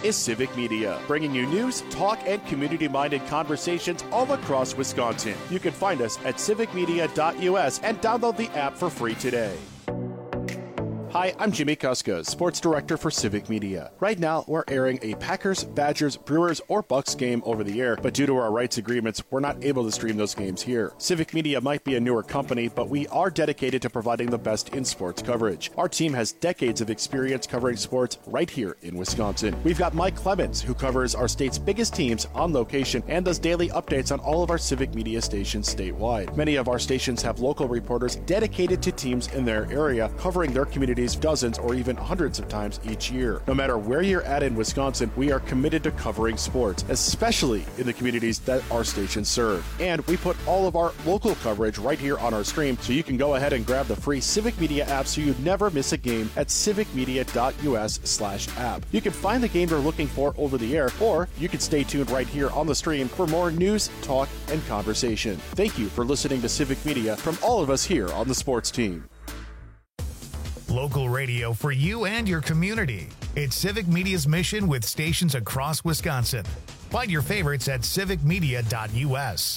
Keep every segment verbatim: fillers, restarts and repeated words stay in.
is Civic Media, bringing you news, talk, and community-minded conversations all across Wisconsin. You can find us at civic media dot U S and download the app for free today. Hi, I'm Jimmy Kuska, Sports Director for Civic Media. Right now, we're airing a Packers, Badgers, Brewers, or Bucks game over the air, but due to our rights agreements, we're not able to stream those games here. Civic Media might be a newer company, but we are dedicated to providing the best in sports coverage. Our team has decades of experience covering sports right here in Wisconsin. We've got Mike Clemens, who covers our state's biggest teams on location and does daily updates on all of our Civic Media stations statewide. Many of our stations have local reporters dedicated to teams in their area, covering their communities dozens or even hundreds of times each year. No matter where you're at in Wisconsin, we are committed to covering sports, especially in the communities that our stations serve. And we put all of our local coverage right here on our stream, so you can go ahead and grab the free Civic Media app so you never miss a game at civic media dot U S slash app. You can find the game you're looking for over the air, or you can stay tuned right here on the stream for more news, talk, and conversation. Thank you for listening to Civic Media from all of us here on the sports team. Local radio for you and your community. It's Civic Media's mission with stations across Wisconsin. Find your favorites at civic media dot U S.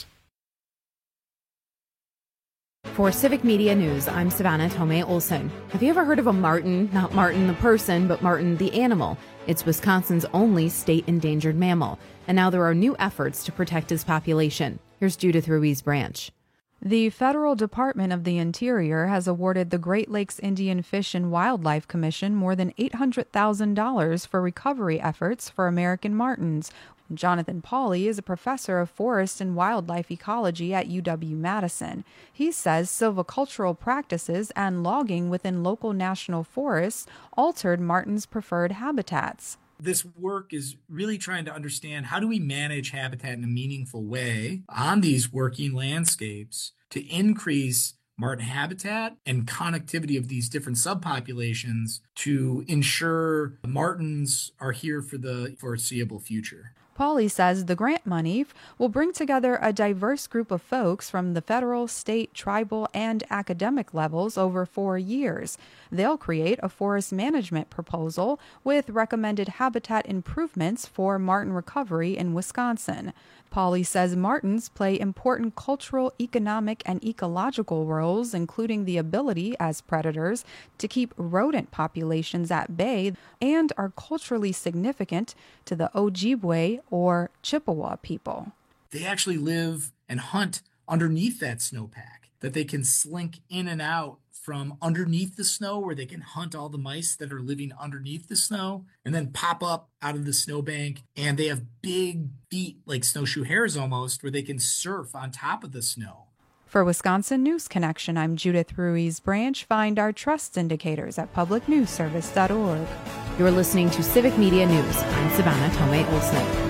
For Civic Media News, I'm Savannah Tomei Olson. Have you ever heard of a marten? Not Martin the person, but marten the animal. It's Wisconsin's only state endangered mammal. And now there are new efforts to protect his population. Here's Judith Ruiz Branch. The Federal Department of the Interior has awarded the Great Lakes Indian Fish and Wildlife Commission more than eight hundred thousand dollars for recovery efforts for American martens. Jonathan Pauly is a professor of forest and wildlife ecology at U W-Madison. He says silvicultural practices and logging within local national forests altered martens' preferred habitats. This work is really trying to understand how do we manage habitat in a meaningful way on these working landscapes to increase marten habitat and connectivity of these different subpopulations to ensure martens are here for the foreseeable future. Pauly says the grant money will bring together a diverse group of folks from the federal, state, tribal, and academic levels over four years. They'll create a forest management proposal with recommended habitat improvements for marten recovery in Wisconsin. Pauly says martens play important cultural, economic, and ecological roles, including the ability as predators to keep rodent populations at bay, and are culturally significant to the Ojibwe or Chippewa people. They actually live and hunt underneath that snowpack, that they can slink in and out from underneath the snow, where they can hunt all the mice that are living underneath the snow and then pop up out of the snowbank. And they have big feet, like snowshoe hares almost, where they can surf on top of the snow. For Wisconsin News Connection, I'm Judith Ruiz Branch. Find our trust indicators at public news service dot org. You're listening to Civic Media News. I'm Savannah Tomei Olson.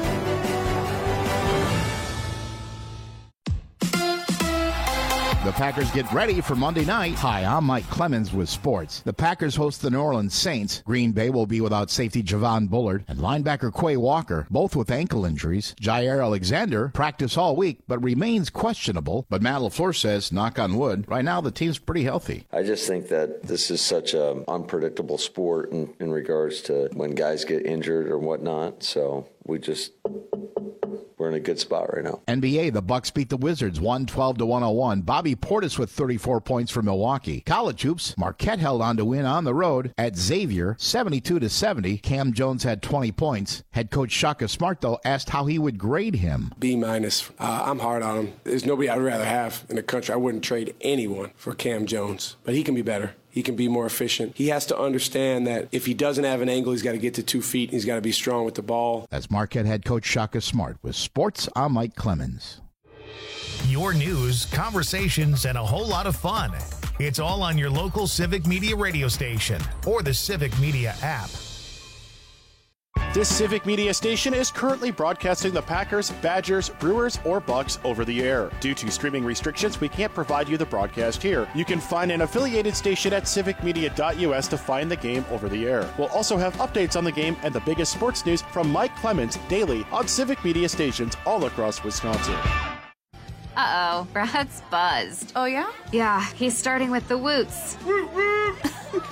The Packers get ready for Monday night. Hi, I'm Mike Clemens with sports. The Packers host the New Orleans Saints. Green Bay will be without safety Javon Bullard and linebacker Quay Walker, both with ankle injuries. Jair Alexander practiced all week but remains questionable. But Matt LaFleur says, knock on wood, right now the team's pretty healthy. I just think that this is such an unpredictable sport in, in regards to when guys get injured or whatnot. So we just... we're in a good spot right now. N B A, the Bucks beat the Wizards one twelve to one oh one. Bobby Portis with thirty-four points for Milwaukee. College hoops, Marquette held on to win on the road at Xavier seventy-two to seventy. Cam Jones had twenty points. Head coach Shaka Smart, though, asked how he would grade him. B minus. Uh, I'm hard on him. There's nobody I'd rather have in the country. I wouldn't trade anyone for Cam Jones, but he can be better. He can be more efficient. He has to understand that if he doesn't have an angle, he's got to get to two feet, and he's got to be strong with the ball. That's Marquette head coach Shaka Smart. With sports, I'm Mike Clemens. Your news, conversations, and a whole lot of fun. It's all on your local Civic Media radio station or the Civic Media app. This Civic Media station is currently broadcasting the Packers, Badgers, Brewers, or Bucks over the air. Due to streaming restrictions, we can't provide you the broadcast here. You can find an affiliated station at civic media dot U S to find the game over the air. We'll also have updates on the game and the biggest sports news from Mike Clemens daily on Civic Media stations all across Wisconsin. Uh-oh, Brad's buzzed. Oh, yeah? Yeah, he's starting with the woots. And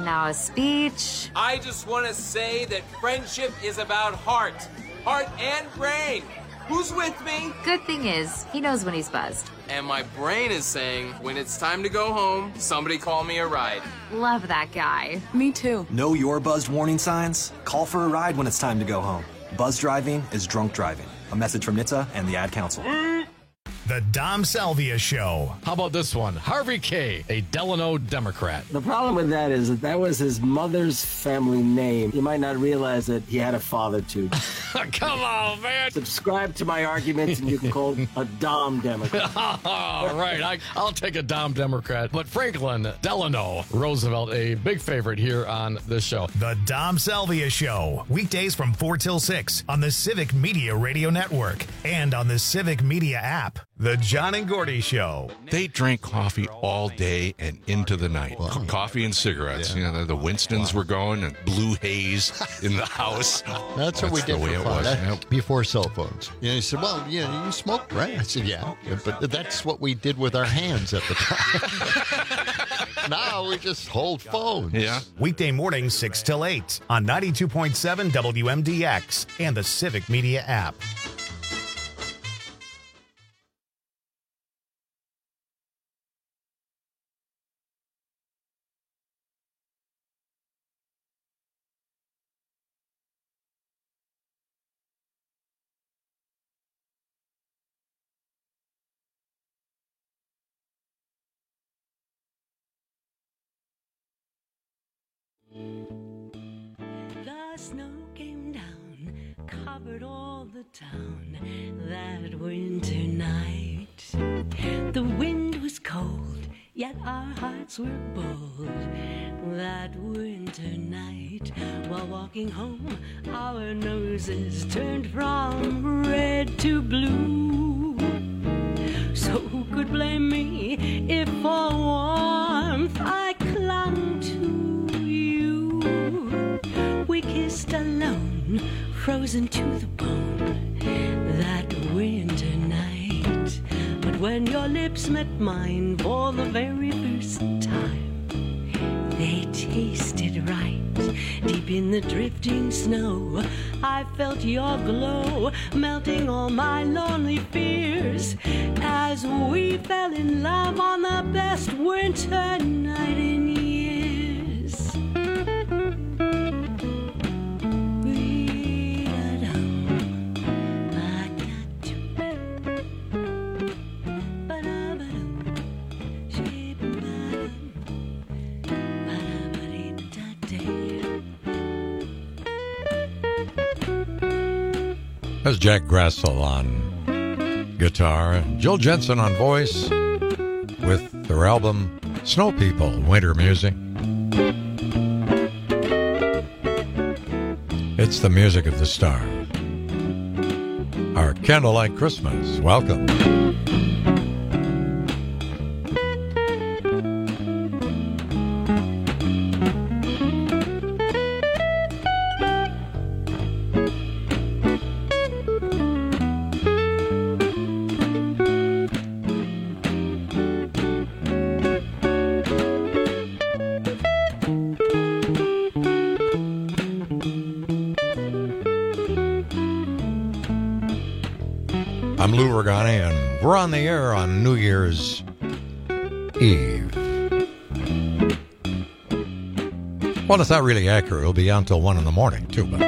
now a speech. I just want to say that friendship is about heart. Heart and brain. Who's with me? Good thing is, he knows when he's buzzed. And my brain is saying, when it's time to go home, somebody call me a ride. Love that guy. Me too. Know your buzzed warning signs? Call for a ride when it's time to go home. Buzz driving is drunk driving. A message from N H T S A and the Ad Council. The Dom Salvia Show. How about this one? Harvey K., a Delano Democrat. The problem with that is that that was his mother's family name. You might not realize that he had a father, too. Come on, man. Subscribe to my arguments and you can call him a Dom Democrat. All right, I, I'll take a Dom Democrat. But Franklin Delano Roosevelt, a big favorite here on this show. The Dom Salvia Show. Weekdays from four till six on the Civic Media Radio Network and on the Civic Media app. The John and Gordy Show. They drank coffee all day and into the night. Wow. Coffee and cigarettes. Yeah. You know, the Winstons wow. were going and blue haze in the house. That's, That's what we did for fun. That, yep. Before cell phones. You know, he said, well, you know, you smoked, right? I said, yeah. yeah. But that's what we did with our hands at the time. Now we just hold phones. Yeah. Weekday mornings, six till eight on ninety-two point seven W M D X and the Civic Media app. The snow came down, covered all the town that winter night. The wind was cold, yet our hearts were bold that winter night. While walking home, our noses turned from red to blue. So who could blame me if for warmth I clung to you? We kissed alone, frozen to the bone that winter night. But when your lips met mine for the very first time, they tasted right. Deep in the drifting snow, I felt your glow, melting all my lonely fears as we fell in love on the best winter night in years. That's Jack Grassel on guitar, Jill Jensen on voice with their album Snow People, Winter Music. It's the music of the stars. Our Candlelight Christmas. Welcome. I'm Lou Regani, and we're on the air on New Year's Eve. Well, it's not really accurate. It'll be on until one in the morning, too. But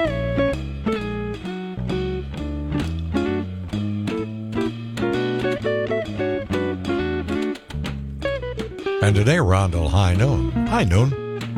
and today we're on till high noon. High noon.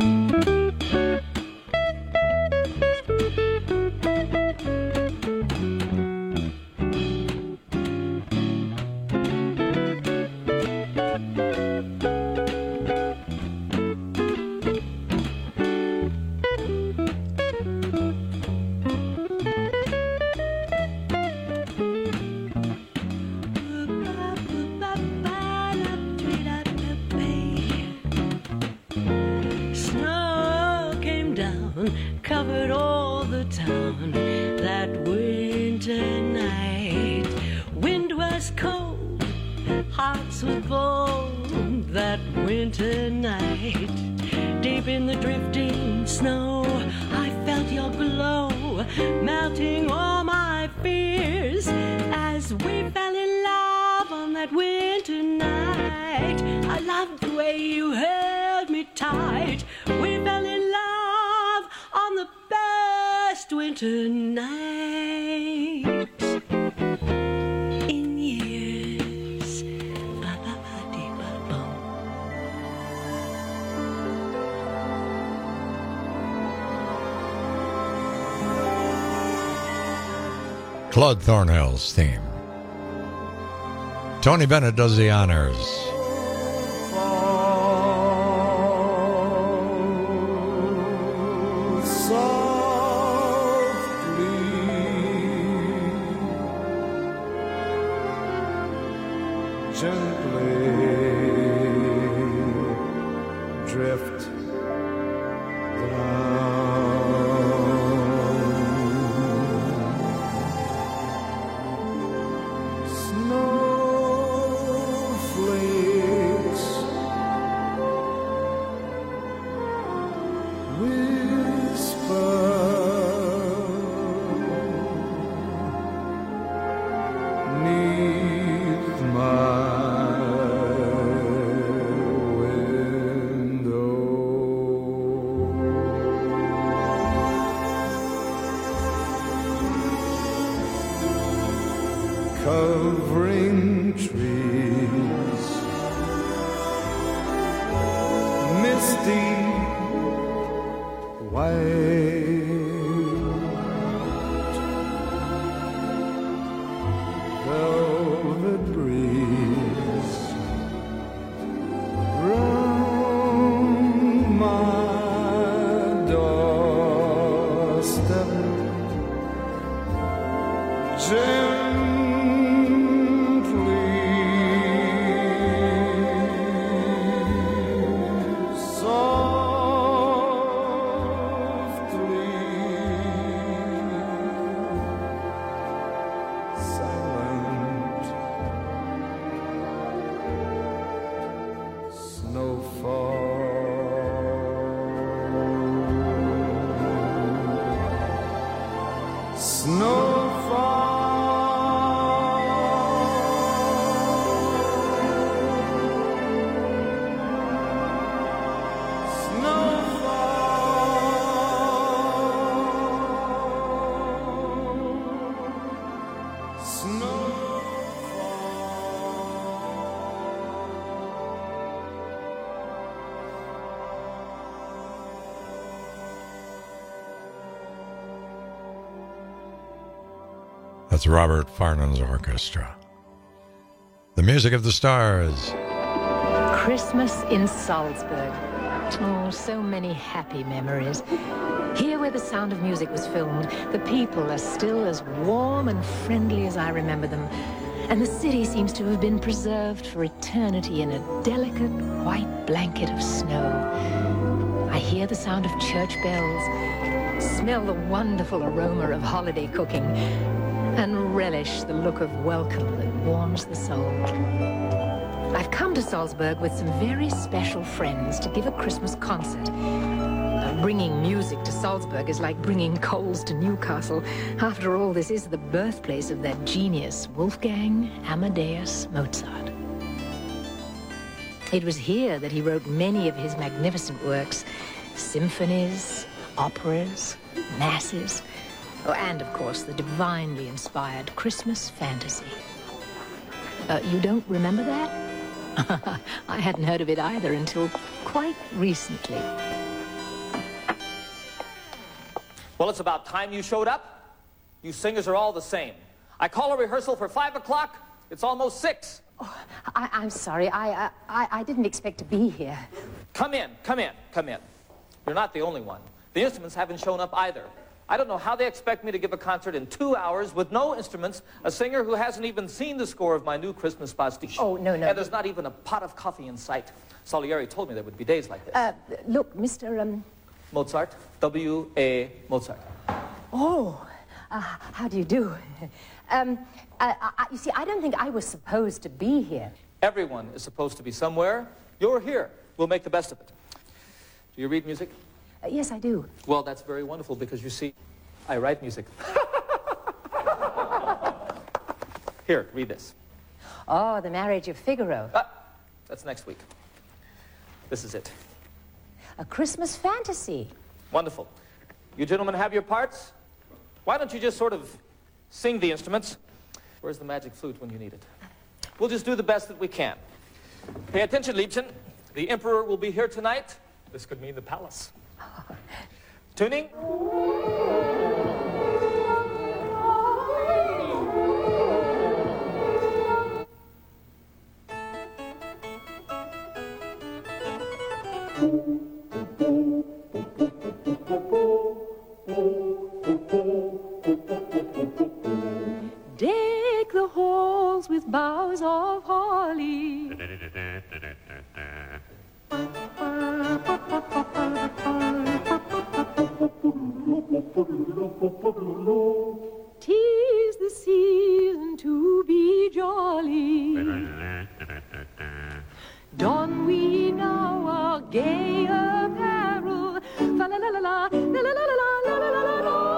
Covered all the town that winter night. Wind was cold, hearts were cold that winter night. Day deep in the drifting snow, I felt your glow, melting all my fears, as we fell in love on that winter night. I loved the way you held me tight. We fell in love on the best winter night in years. Ba-ba-ba-dee-ba-bum. Claude Thornhill's theme. Tony Bennett does the honors. Covering trees, misty white, velvet breeze round my doorstep. That's Robert Farnham's orchestra. The Music of the Stars. Christmas in Salzburg. Oh, so many happy memories. Here where the Sound of Music was filmed, the people are still as warm and friendly as I remember them. And the city seems to have been preserved for eternity in a delicate white blanket of snow. I hear the sound of church bells, smell the wonderful aroma of holiday cooking, and relish the look of welcome that warms the soul. I've come to Salzburg with some very special friends to give a Christmas concert. Now, bringing music to Salzburg is like bringing coals to Newcastle. After all, this is the birthplace of that genius, Wolfgang Amadeus Mozart. It was here that he wrote many of his magnificent works, symphonies, operas, masses, oh, and, of course, the divinely inspired Christmas fantasy. Uh, you don't remember that? I hadn't heard of it either until quite recently. Well, it's about time you showed up. You singers are all the same. I call a rehearsal for five o'clock. It's almost six. Oh, I, I'm sorry. I, I, I didn't expect to be here. Come in, come in, come in. You're not the only one. The instruments haven't shown up either. I don't know how they expect me to give a concert in two hours with no instruments, a singer who hasn't even seen the score of my new Christmas pastiche. Oh, no, no. And there's not even a pot of coffee in sight. Salieri told me there would be days like this. Uh, look, Mister Um... Mozart, W A Mozart. Oh, uh, how do you do? um, uh, I, you see, I don't think I was supposed to be here. Everyone is supposed to be somewhere. You're here. We'll make the best of it. Do you read music? Uh, yes, I do. Well, that's very wonderful because, you see, I write music. Here, read this. Oh, The Marriage of Figaro. Ah, that's next week. This is it. A Christmas fantasy. Wonderful. You gentlemen have your parts? Why don't you just sort of sing the instruments? Where's the magic flute when you need it? We'll just do the best that we can. Pay attention, Liebchen. The Emperor will be here tonight. This could mean the palace. Tuning. Deck the halls with boughs of holly. Tis the season to be jolly. Don we now our gay apparel. Fa la la la la, la la la la la la la la la.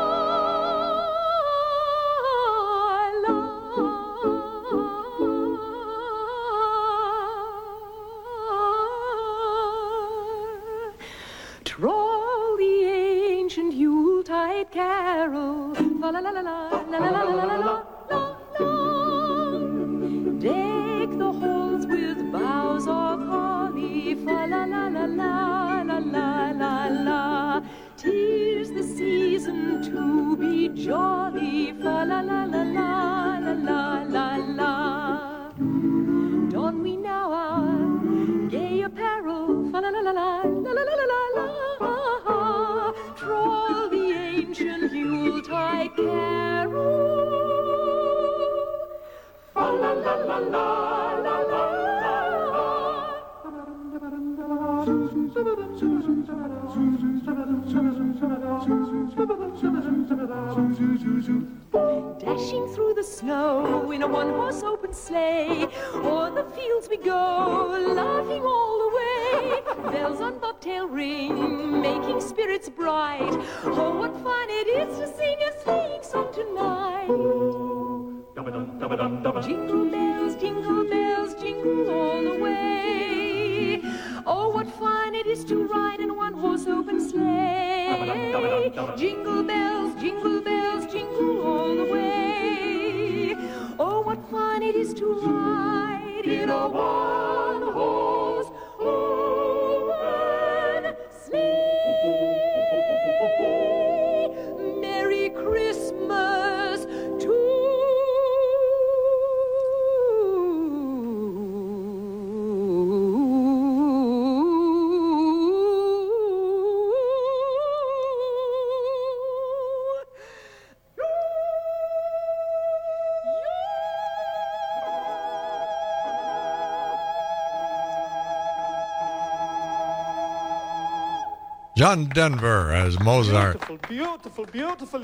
Troll the ancient Yuletide carol. Fa la la la la, la la la la la la la. Deck the halls with boughs of holly. Fa la la la la la la la la. 'Tis the season to be jolly. Fa la la la la la la la la. Don we now our gay apparel. Fa la la la la la la la la la. Troll the ancient Yuletide carol. Fa la la la la la la. Dashing through the snow in a one-horse open sleigh, o'er the fields we go, laughing all the way. Bells on bobtail ring, making spirits bright. Oh, what fun it is to sing a sleighing song tonight. Jingle bells, jingle bells, jingle all the way. Oh, what fun it is to ride in a one-horse open sleigh. Jingle bells, jingle bells, jingle all the way. Oh, what fun it is to ride in a one-horse open sleigh. Merry Christmas to John Denver as Mozart. Beautiful, beautiful, beautiful.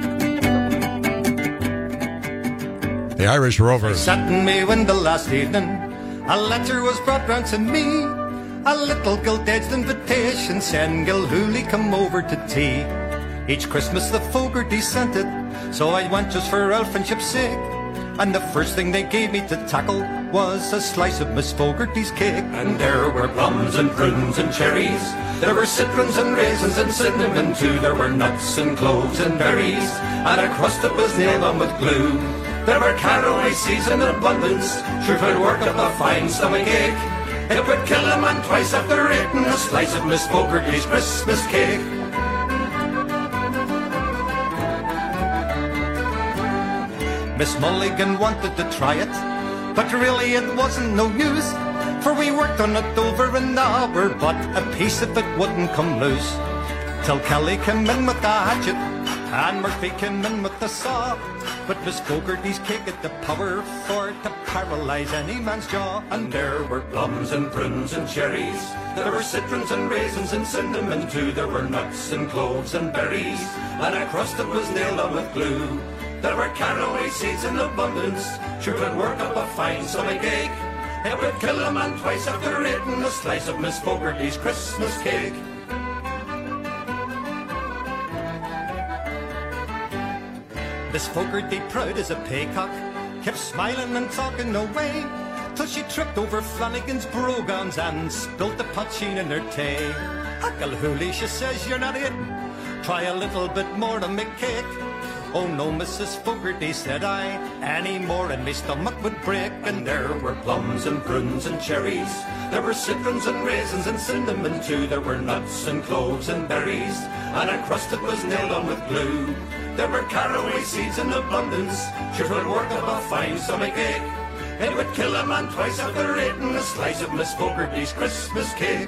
The Irish Rovers. Sat in my window last evening, a letter was brought round to me. A little gilt-edged invitation saying Gilhooly come over to tea. Each Christmas the Fogarty sent it, so I went just for old friendship's sake. And the first thing they gave me to tackle was a slice of Miss Fogarty's cake. And there were plums and prunes and cherries, there were citrons and raisins and cinnamon too. There were nuts and cloves and berries, and a crust that was nailed on with glue. There were caraway seeds in abundance, sure could work up a fine stomach ache. It would kill a man twice after eating a slice of Miss Fogarty's Christmas cake. Miss Mulligan wanted to try it, but really it wasn't no use, for we worked on it over an hour, but a piece of it wouldn't come loose. Till Kelly came in with the hatchet, and Murphy came in with the saw, but Miss Fogarty's cake had the power for to paralyze any man's jaw. And there were plums and prunes and cherries, there were citrons and raisins and cinnamon too. There were nuts and cloves and berries, and a crust that was nailed on with glue. There were caraway seeds in abundance, sure could work up a fine stomach ache. It would kill a man twice after eating a slice of Miss Fogarty's Christmas cake. Miss Fogarty, proud as a paycock, kept smiling and talking away, till she tripped over Flanagan's brogans and spilt the poteen in her tay. Huckle Hooley, she says, you're not it. Try a little bit more to make cake. Oh no, Missus Fogarty, said I, any more and me stomach would break. And there were plums and prunes and cherries, there were citrons and raisins and cinnamon too. There were nuts and cloves and berries, and a crust that was nailed on with glue. There were caraway seeds in abundance, sure 'twould work up a fine stomach ache. It would kill a man twice after eating a slice of Miss Fogarty's Christmas cake.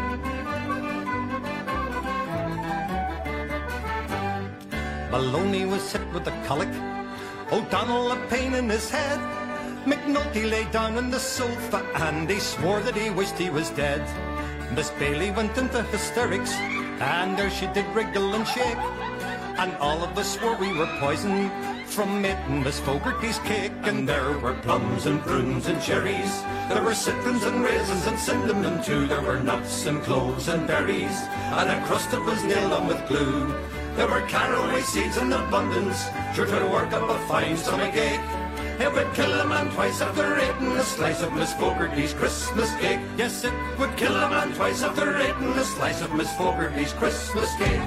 Maloney was hit with a colic, O'Donnell a pain in his head. McNulty lay down on the sofa and he swore that he wished he was dead. Miss Bailey went into hysterics and there she did wriggle and shake. And all of us swore we were poisoned from eating Miss Fogarty's cake. And there were plums and prunes and cherries, there were citrons and raisins and cinnamon too. There were nuts and cloves and berries, and a crust that was nailed on with glue. There were caraway seeds in abundance, sure to work up a fine stomach ache. It would kill a man twice after eating a slice of Miss Fogarty's Christmas cake. Yes, it would kill a man twice after eating a slice of Miss Fogarty's Christmas cake.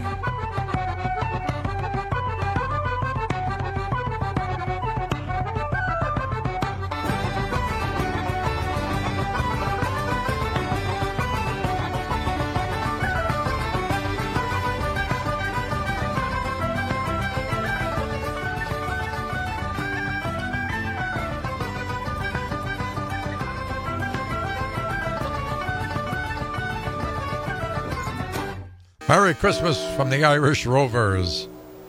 Merry Christmas from the Irish Rovers.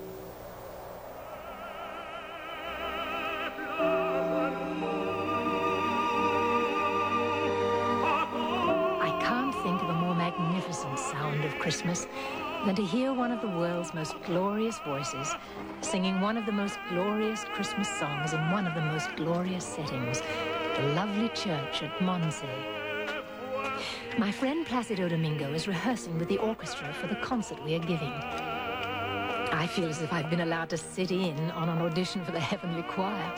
I can't think of a more magnificent sound of Christmas than to hear one of the world's most glorious voices singing one of the most glorious Christmas songs in one of the most glorious settings, the lovely church at Mondsey. My friend Placido Domingo is rehearsing with the orchestra for the concert we are giving. I feel as if I've been allowed to sit in on an audition for the Heavenly Choir.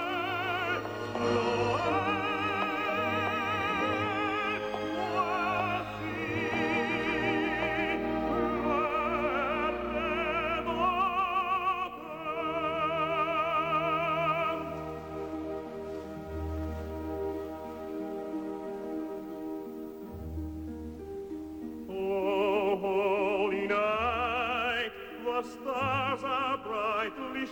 Stars are brightly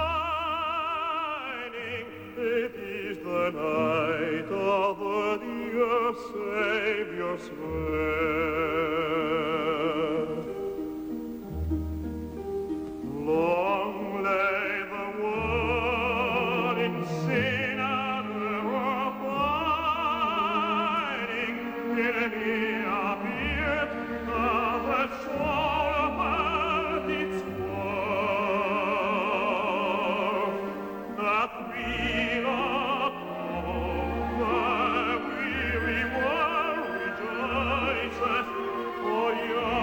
shining. It is the night of the dear Saviour's birth. Long lay the world in sin and error pining, till he appeared, the soul of earth its for you.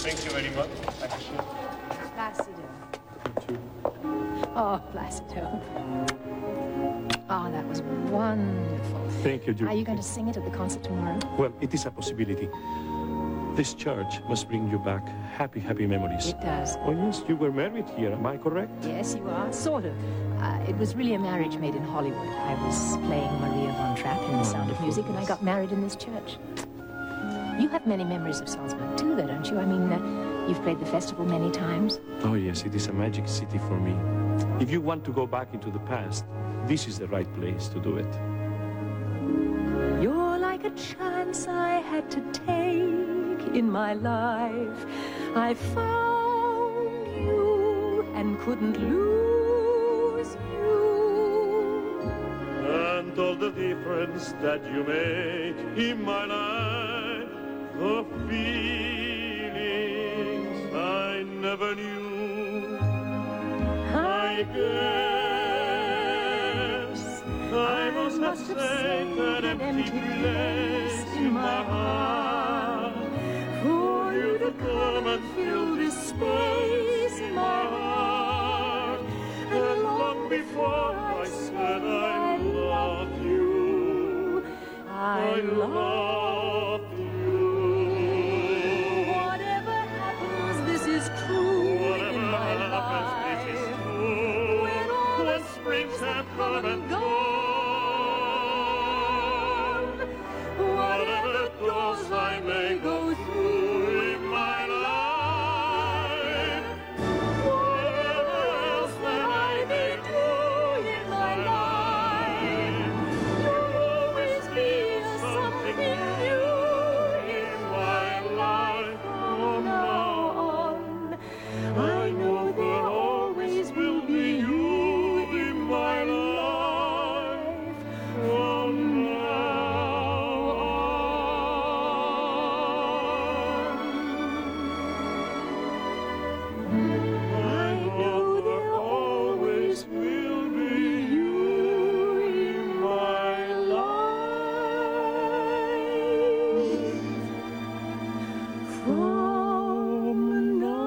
Thank you very much. Placido. Oh, Placido. Oh, that was wonderful. Thank you, Julie. Are you going to sing it at the concert tomorrow? Well, it is a possibility. This church must bring you back happy, happy memories. It does. Oh, yes, you were married here, am I correct? Yes, you are. Sort of. Uh, it was really a marriage made in Hollywood. I was playing Maria von Trapp in The Sound of Music, and I got married in this church. You have many memories of Salzburg, too, though, don't you? I mean, uh, you've played the festival many times. Oh, yes, it is a magic city for me. If you want to go back into the past, this is the right place to do it. You're like a chance I had to take in my life. I found you and couldn't lose you. And all the difference that you made in my life, the feelings I never knew. I guess I must have saved an empty place in my heart for you to come and fill this space in my heart. And long before I said I love you, I love you. Whatever happens, this is true in my life. When all the springs have come and gone, whatever doors I may go through in my life, whatever else that I may do in my life, you'll always be something new in my life from now on. I know there always will be you in my life from now on. I know there always will be you in my life from now.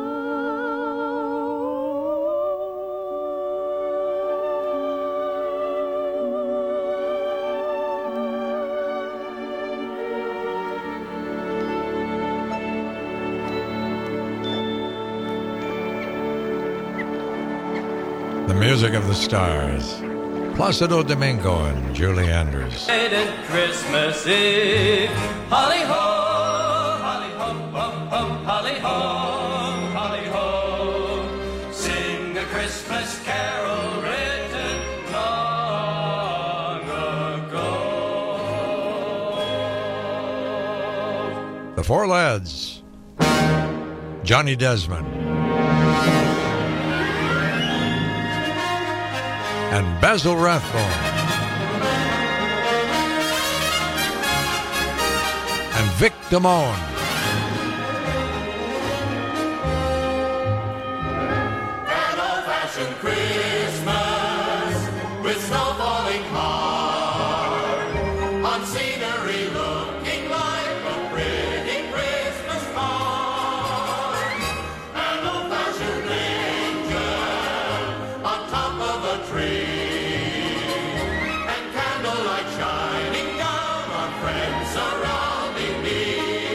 The music of the stars. Placido Domingo and Julie Andrews. Christmas Eve, holly ho, holly ho, ho, ho, holly ho, holly ho. Sing a Christmas carol written long ago. The Four Lads. Johnny Desmond. And Basil Rathbone. And Vic Damone. An old-fashioned Christmas with snow falling hard on scenery looking like a pretty Christmas card. An old-fashioned angel on top of a tree and candlelight shining down on friends surrounding me.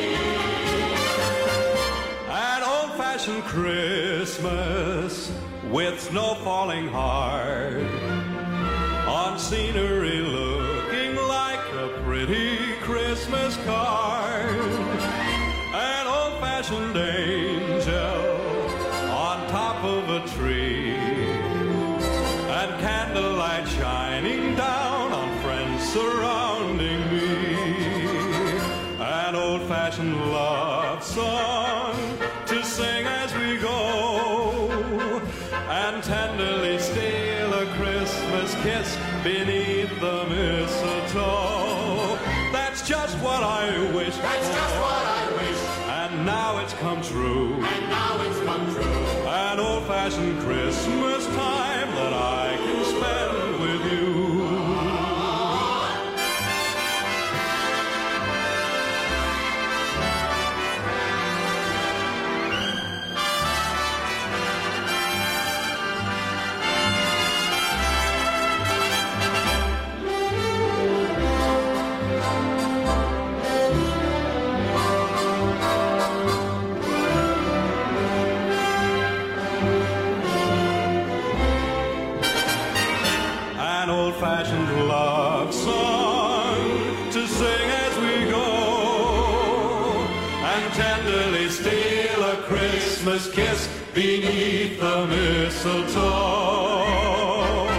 An old-fashioned Christmas with snow falling hard on scenery looking like a pretty Christmas card. An old-fashioned angel on top of a tree and candlelight shining down on friends surrounding me. An old-fashioned love song to sing as we go and tenderly steal a Christmas kiss beneath the mistletoe. That's just what I wish. That's just what I wish. And now it's come true. And now it's come true. An old-fashioned Christmas time that I can spend with you. Christmas kiss beneath the mistletoe.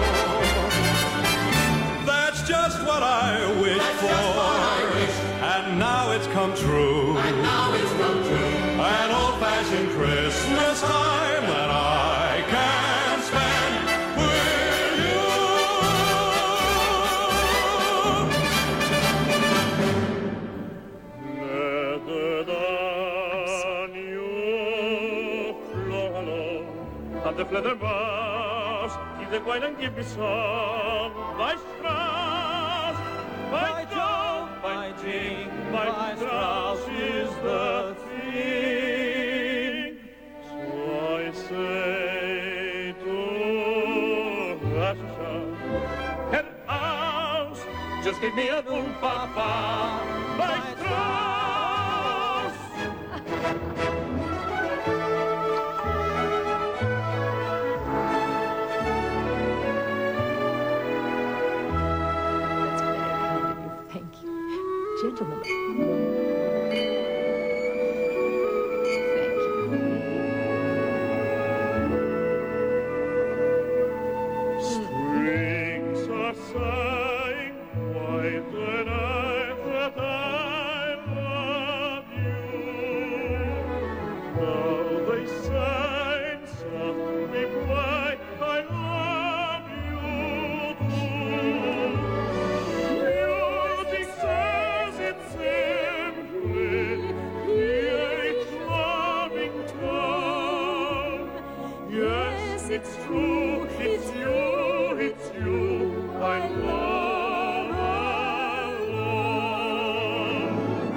That's just what I wished for, I wish. And now it's come true. And now it's come true. An old-fashioned Christmas time that I can spend with you. At the Fledermaus, if the wine and give me some, by Strauss, by Jove, by Jing, by Strauss is the thing. So I say to Asha, Herr Aus, just give me a boom papa, by Strauss. Gentlemen. Strings are sighing, quiet the night that I love you. Now they sigh, softly cry, I love you too. Music says it's simply, here it's loving town. Yes, it's true, it's you, it's you, I love, I love.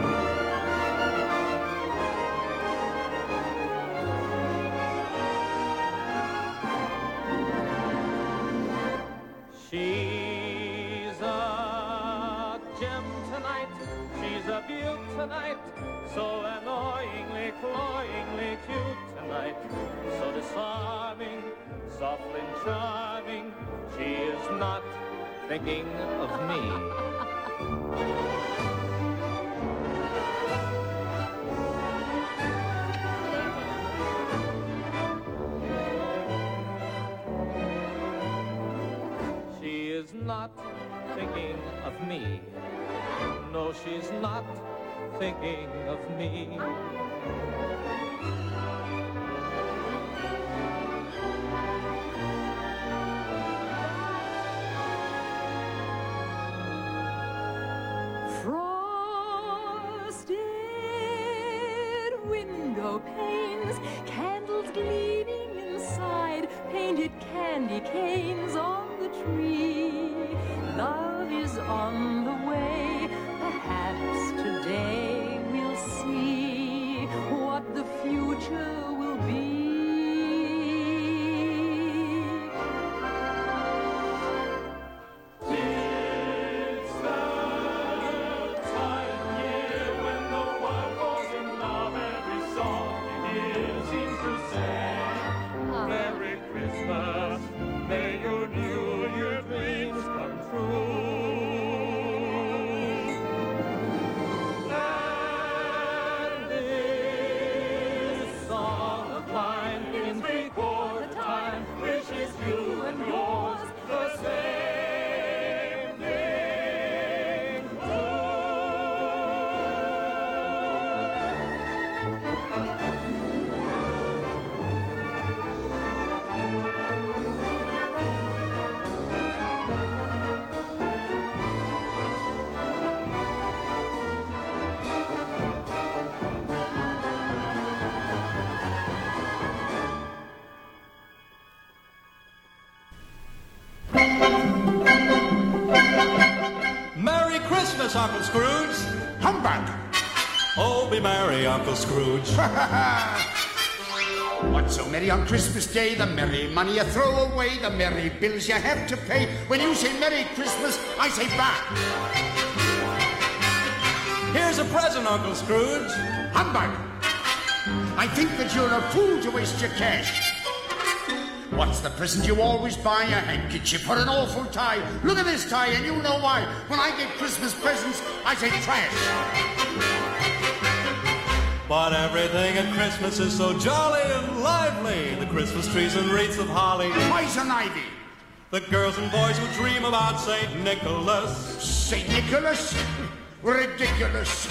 She's a gem tonight, she's a beaut tonight, so annoyingly, cloyingly cute tonight, so disarming, soft and charming, she is not thinking of me. She is not thinking of me. No, she's not thinking of me. Frosted window panes, candles gleaming inside, painted candy canes on the tree. Love is on the way, perhaps today we'll see what the future will be. It's the time year when the world falls in love. Every song you hear seems to say, Merry Christmas, may your New Year dreams come true. And this song of mine in three-quarter time wishes you and yours the same thing too. Merry Christmas, Uncle Scrooge. Humbug! Oh, be merry, Uncle Scrooge. What's so merry on Christmas Day? The merry money you throw away, the merry bills you have to pay. When you say Merry Christmas, I say back. Here's a present, Uncle Scrooge. Humbug! I think that you're a fool to waste your cash. What's the present you always buy? A handkerchief or an awful tie. Look at this tie and you know why. When I get Christmas presents, I say trash. But everything at Christmas is so jolly and lively. The Christmas trees and wreaths of holly. Poison ivy. The girls and boys who dream about Saint Nicholas. Saint Nicholas? Ridiculous.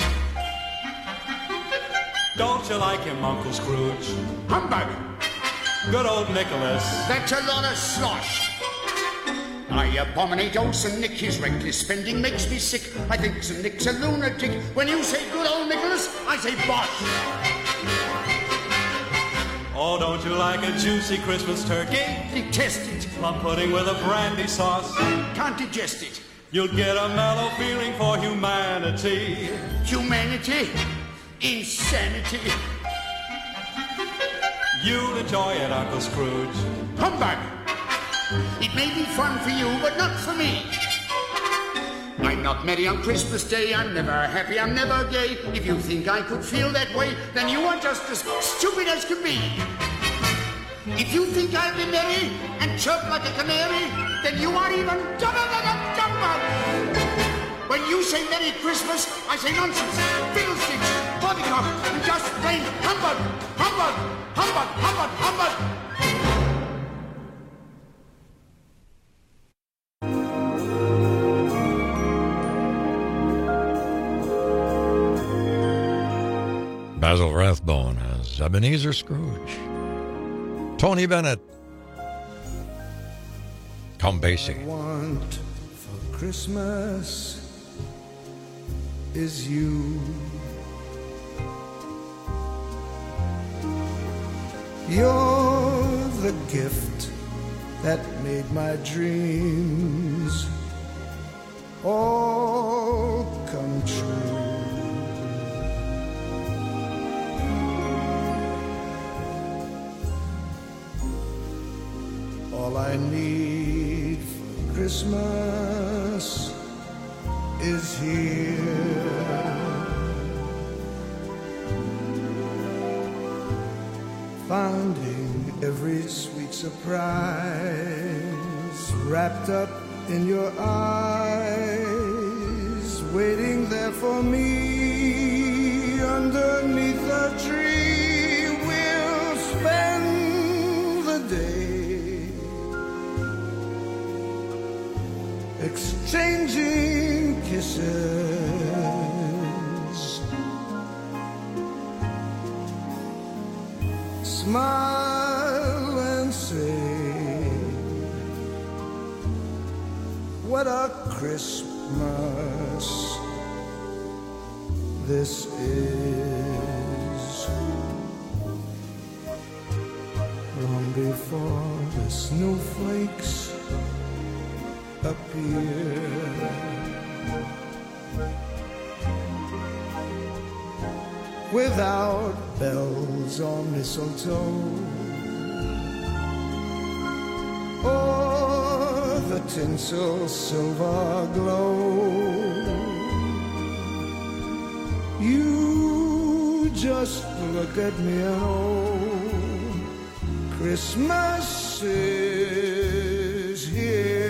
Don't you like him, Uncle Scrooge? Humbug. Good old Nicholas. That's a lot of slosh. I abominate old Saint Nick. His reckless spending makes me sick. I think Saint Nick's a lunatic. When you say good old Nicholas, I say bosh. Oh, don't you like a juicy Christmas turkey? Detest it. Plum pudding with a brandy sauce. Can't digest it. You'll get a mellow feeling for humanity. Humanity? Insanity. You'll enjoy it, Uncle Scrooge. Humbug! It may be fun for you, but not for me. I'm not merry on Christmas Day. I'm never happy. I'm never gay. If you think I could feel that way, then you are just as stupid as can be. If you think I'll be merry and chirp like a canary, then you are even dumber than a dumber. When you say Merry Christmas, I say nonsense, fiddlesticks, poppycock, and just plain humbug, humbug, humbug, humbug, humbug. Basil Rathbone as Ebenezer Scrooge. Tony Bennett. Count Basie. What I want for Christmas is you. You're the gift that made my dreams all come true. All I need for Christmas is here. Finding every sweet surprise wrapped up in your eyes, waiting there for me underneath the tree. We'll spend the day exchanging kisses, smile and say, what a Christmas this is. Long before the snowflakes appear, without bells or mistletoe or the tinsel silver glow, you just look at me and oh, Christmas is here.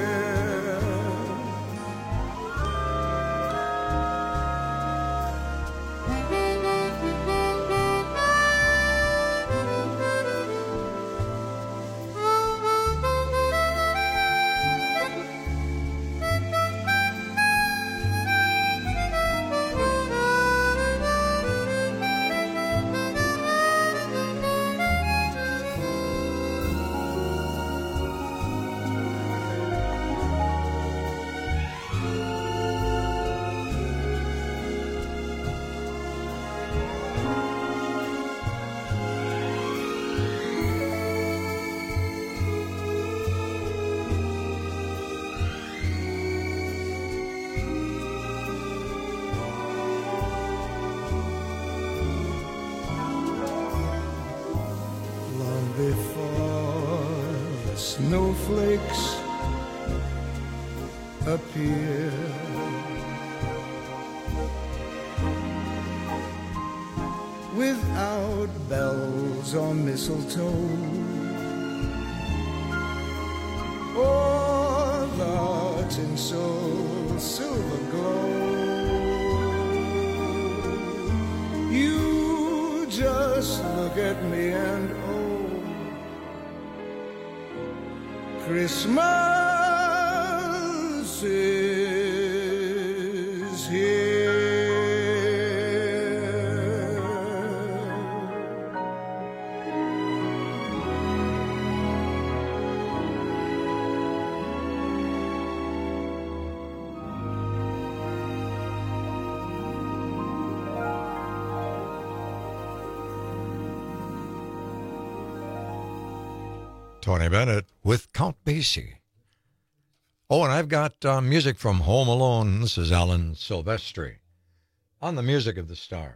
Snowflakes appear, without bells or mistletoe or the tinsel silver glow, you just look at me and oh, Christmas is here. Tony Bennett with Count Basie. Oh, and I've got uh, music from Home Alone. This is Alan Silvestri on the Music of the Stars.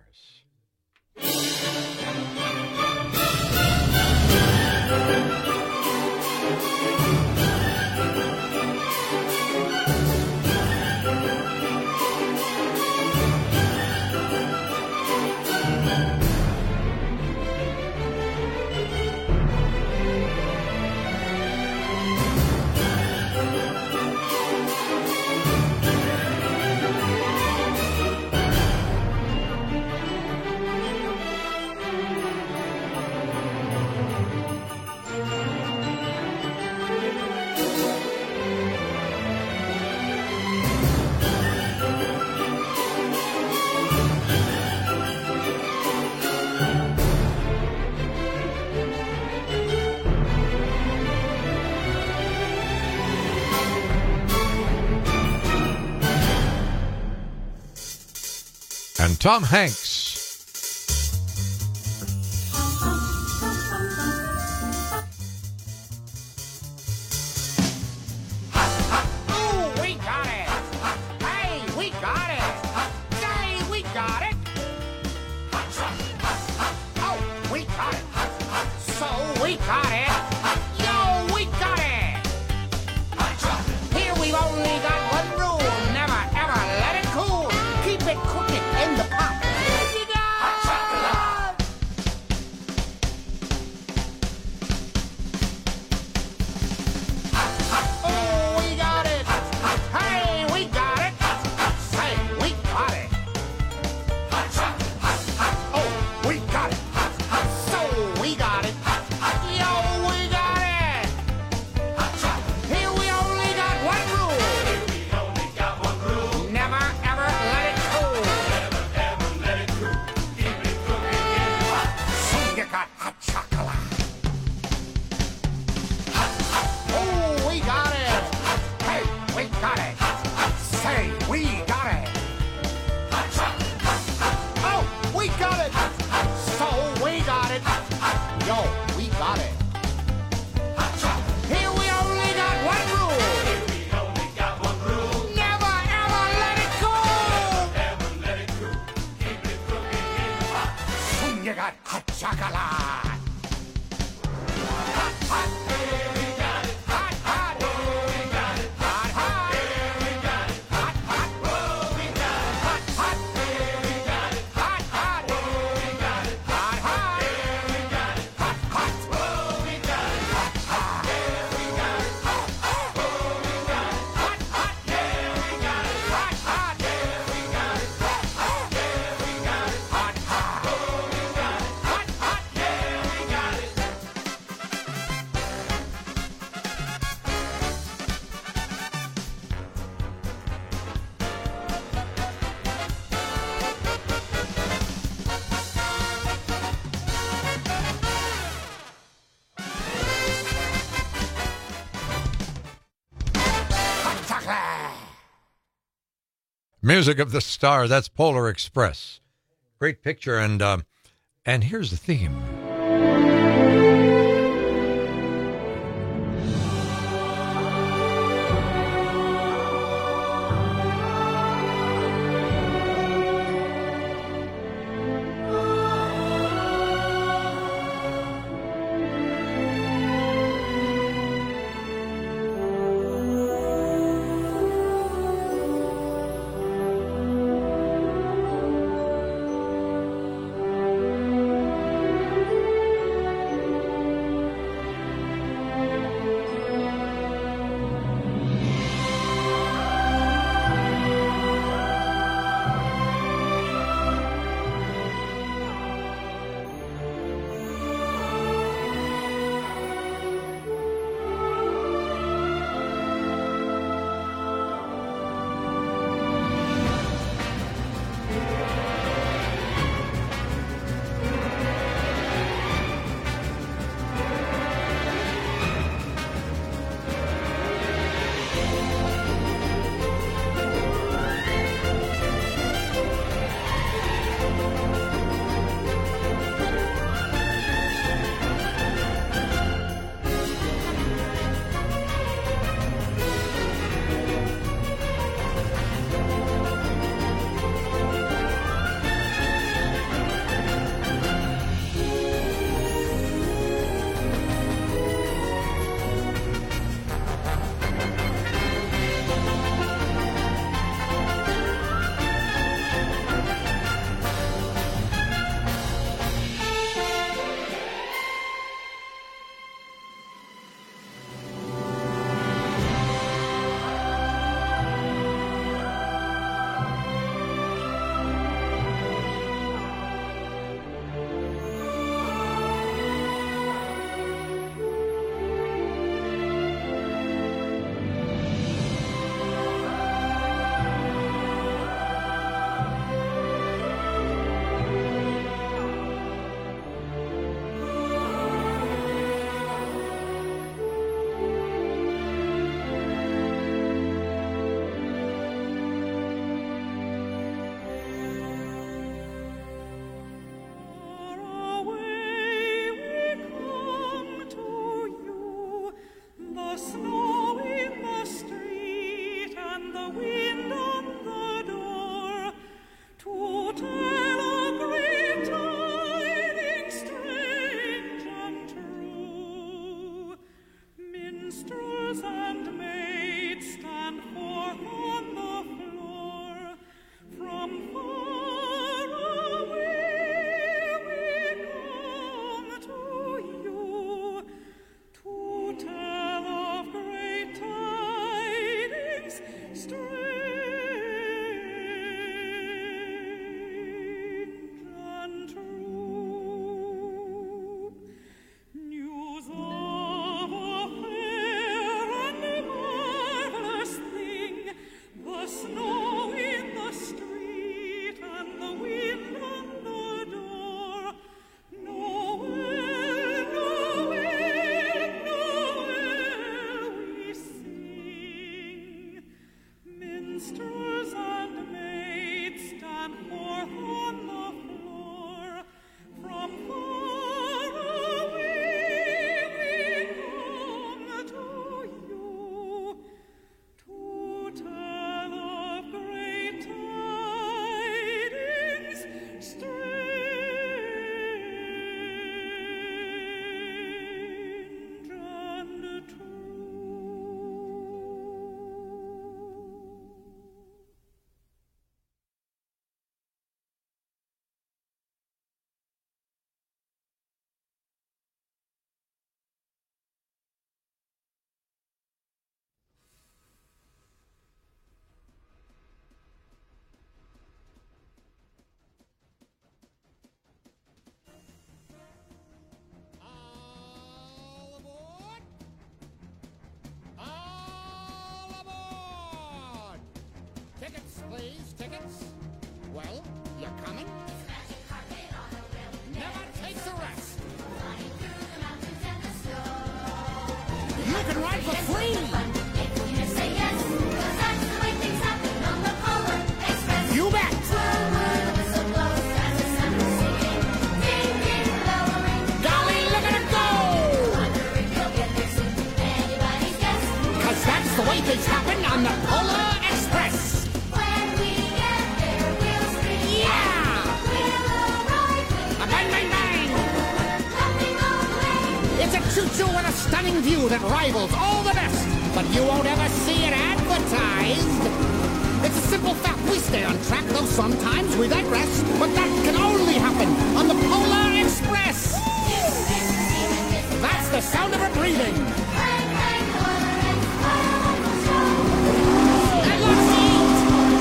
And Tom Hanks. Ooh, we got it! Hey, we got it! Say, we got it! Oh, we got it! So, we got it! Yo, we got it! Here we've only got one rule. Never, ever let it cool. Keep it cooking in the pot. Oh, we got it! Hey, we got it! Say, we got it! Oh, we got it! So, we got it! Yo, we got it! Here we only got one rule. Here we only got one rule. Never, ever let it cool. Never, ever let it cool. Keep it cooking in the pot. So you got hot chocolate. Oh, we got it! Hey, we got it! Say, we got it! Oh, we got it! So, we got it! Yo, we got it! Here we only got one rule! Here we only got one rule! Never, ever let it go! Never, ever let it go! Keep it cooking in the pot! So you got hot chocolate! Hot, hot, here we got it! Hot, hot, here we got it! Hot, hot, here we got it! Hot, hot, whoa, we got it! Hot, hot, here we got it! Hot, hot, whoa, we got it! Hot, hot, here we got it! Hot, hot, whoa, we got it! Hot, hot, here we got it! Hot, hot, whoa, we got it! Hot, hot, here we got it! Hot, hot, here we got it! Hot, hot, here we got it! Hot, hot, whoa, we got it! Hot, hot, here we got it! Hot chocolate! Music of the Star. That's Polar Express. Great picture. And um, and here's the theme. please. Tickets? Well, you coming? Never take the rest. You can ride for free. You bet. Golly, look at it go. Cause that's the way things happen on the Polar Express. When we get there, we'll scream. Yeah. We'll arrive. A bang, bang, bang. It's a choo-choo with a stunning view that rivals all the best. But you won't ever see it advertised. It's a simple fact, we stay on track, though sometimes we digress. But that can only happen on the Polar Express. That's the sound of her breathing. And lots to eat.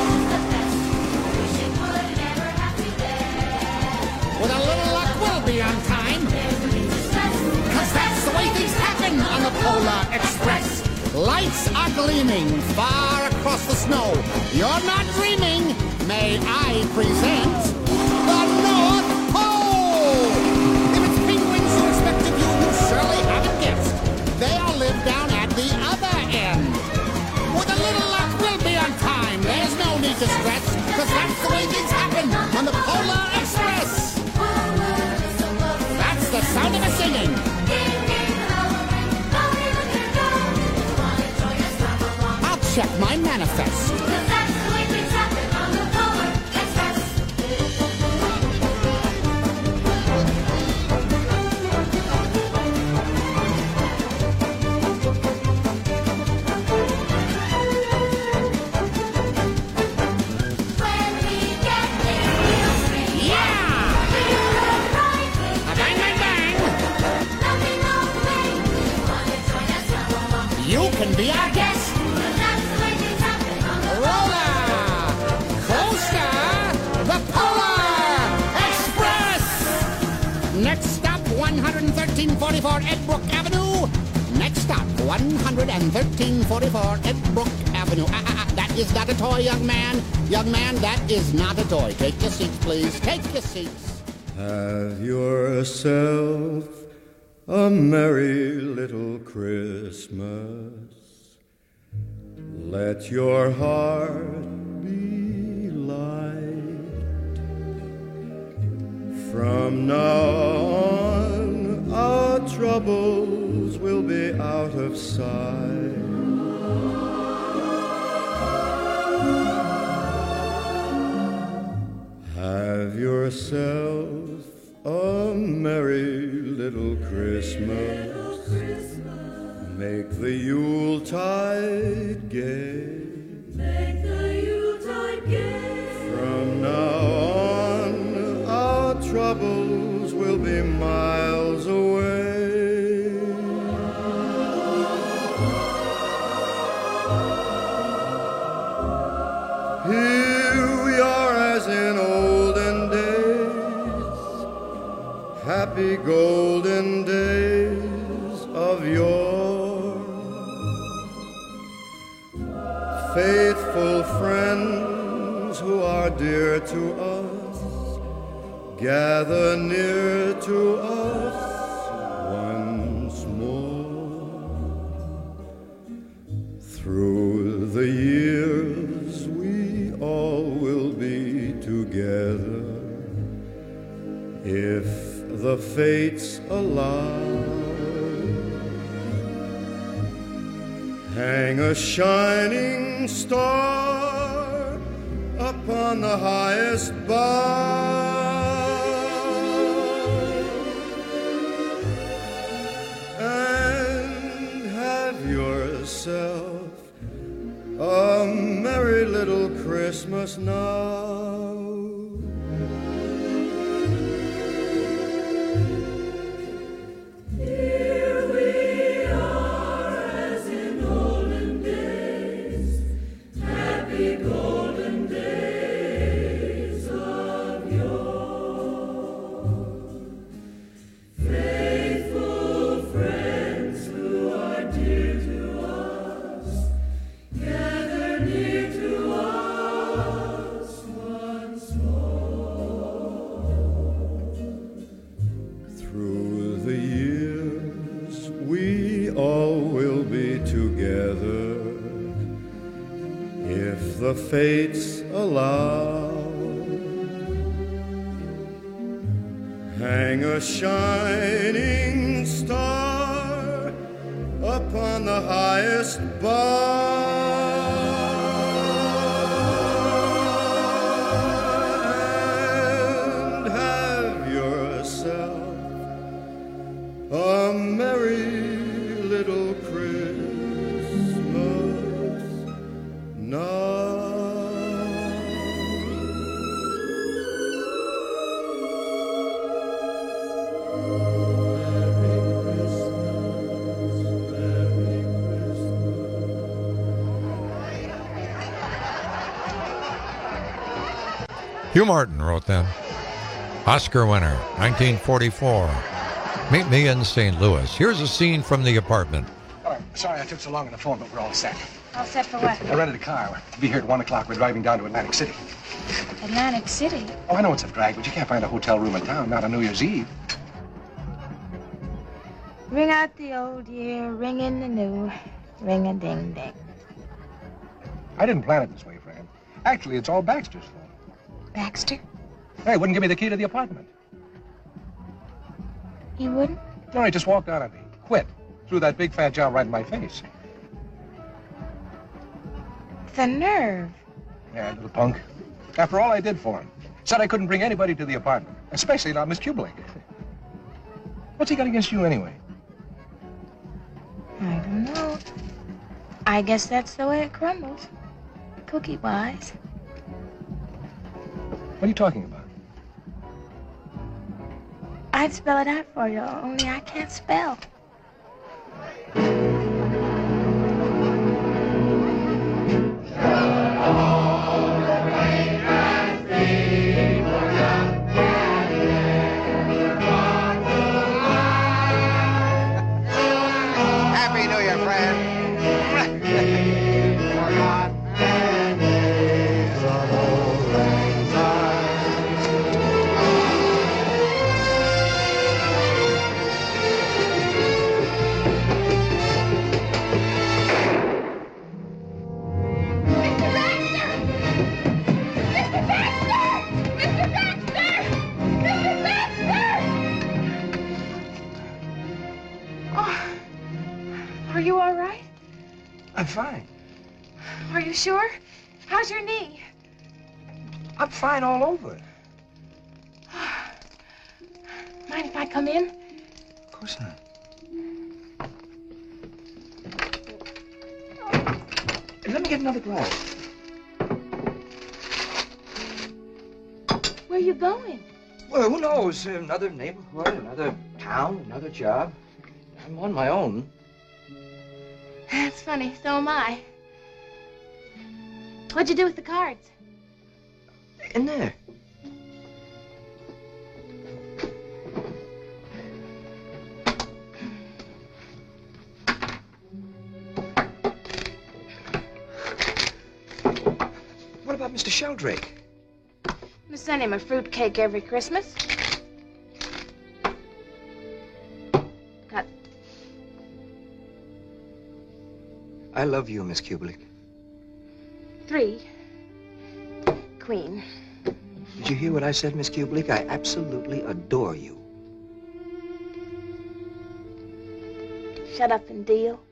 With a little luck, we'll be on time. Cause that's the way things happen on the Polar Express. Lights are gleaming far across the snow. You're not dreaming. May I present the North Pole? If it's penguins you expected, you, you surely haven't guessed. They all live down at the other end. With a little luck, we'll be on time. There's no need to stress, because that's the way things happen on the Polar Express. That's the sound of us singing. Check my manifest. Cause that's the way things happen on the Polar Express. When we get there, we'll scream. Yeah! We'll arrive. A bang, bang, bang. Nothing on the way. You wanna join us? Come along. You can be our guest. Next stop, one thirteen forty-four Edbrook Avenue. Next stop, one thirteen forty-four Edbrook Avenue. Ah, ah, ah, that is not a toy, young man. Young man, that is not a toy. Take your seats, please. Take your seats. Have yourself a merry little Christmas. Let your heart be light. From now on, our troubles will be out of sight. Have yourself a merry little Christmas. Make the Yuletide gay. Make the Yuletide gay. From now on, our troubles will be miles away. Here we are as in olden days, happy golden days of yore. Faithful friends who are dear to us, gather near to us once more. Through the years we all will be together, if the fates allow. Hang a shining star upon the highest bough, and have yourself a merry little Christmas now. Gather near to us. the fates allow. Hang a shining star upon the highest bar, and have yourself a merry little Christmas now. Hugh Martin wrote them. Oscar winner, nineteen forty-four. Meet me in Saint Louis. Here's a scene from The Apartment. Oh, sorry I took so long on the phone, but we're all set. All set for what? I rented a car. We'll be here at one o'clock. We're driving down to Atlantic City. Atlantic City? Oh, I know it's a drag, but you can't find a hotel room in town, not on New Year's Eve. Ring out the old year, ring in the new, ring-a-ding-ding. I didn't plan it this way, Fran. Actually, it's all Baxter's fault. Baxter? Hey, wouldn't give me the key to the apartment. He wouldn't? No, he just walked out on me. Quit. Threw that big fat job right in my face. The nerve. Yeah, little punk. After all I did for him. Said I couldn't bring anybody to the apartment. Especially not Miss Kubelik. What's he got against you anyway? I don't know. I guess that's the way it crumbles. Cookie-wise. What are you talking about? I'd spell it out for you, only I can't spell. Happy New Year, friend. Are you all right? I'm fine. Are you sure? How's your knee? I'm fine all over. Mind if I come in? Of course not. Let me get another glass. Where are you going? Well, who knows? Another neighborhood, another town, another job. I'm on my own. That's funny. So am I. What'd you do with the cards? In there. What about Mister Sheldrake? We send him a fruit cake every Christmas. Cut. I love you, Miss Kubelik. Three. Queen. Did you hear what I said, Miss Kubelik? I absolutely adore you. Shut up and deal.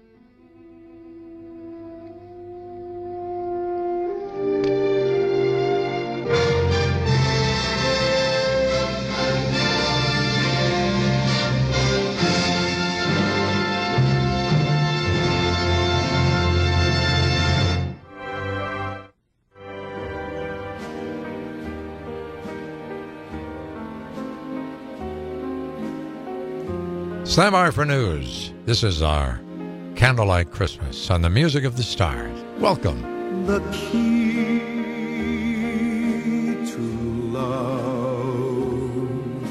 Stand by for news. This is our Candlelight Christmas on the Music of the Stars. Welcome. The key to love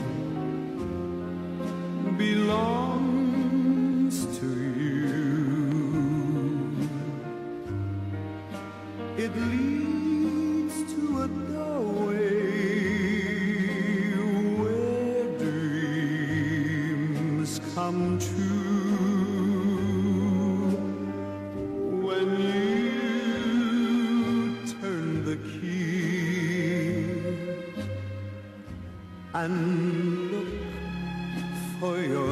belongs to you. It leads to a doorway where dreams come true. When you and look for your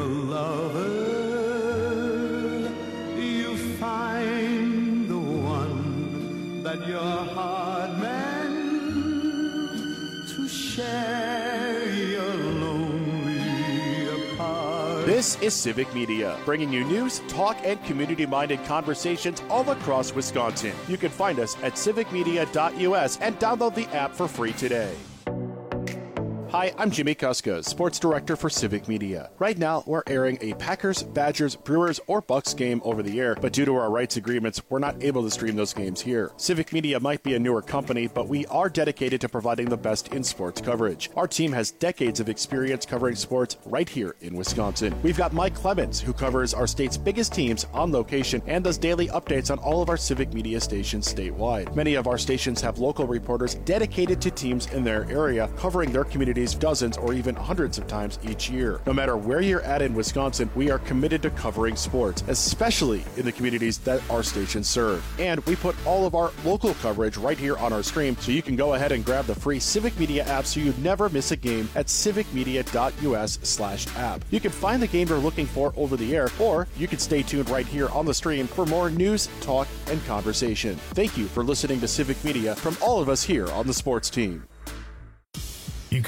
lover, you find the one that your heart meant to share your lonely apart. This is Civic Media, bringing you news, talk, and community-minded conversations all across Wisconsin. You can find us at civic media dot U S and download the app for free today. Hi, I'm Jimmy Kuska, Sports Director for Civic Media. Right now, we're airing a Packers, Badgers, Brewers, or Bucks game over the air, but due to our rights agreements, we're not able to stream those games here. Civic Media might be a newer company, but we are dedicated to providing the best in sports coverage. Our team has decades of experience covering sports right here in Wisconsin. We've got Mike Clemens, who covers our state's biggest teams on location and does daily updates on all of our Civic Media stations statewide. Many of our stations have local reporters dedicated to teams in their area, covering their communities dozens or even hundreds of times each year. No matter where you're at in Wisconsin, we are committed to covering sports, especially in the communities that our stations serve. And we put all of our local coverage right here on our stream, so you can go ahead and grab the free Civic Media app so you never miss a game at civic media dot U S slash app. You can find the game you're looking for over the air, or you can stay tuned right here on the stream for more news, talk, and conversation. Thank you for listening to Civic Media from all of us here on the sports team.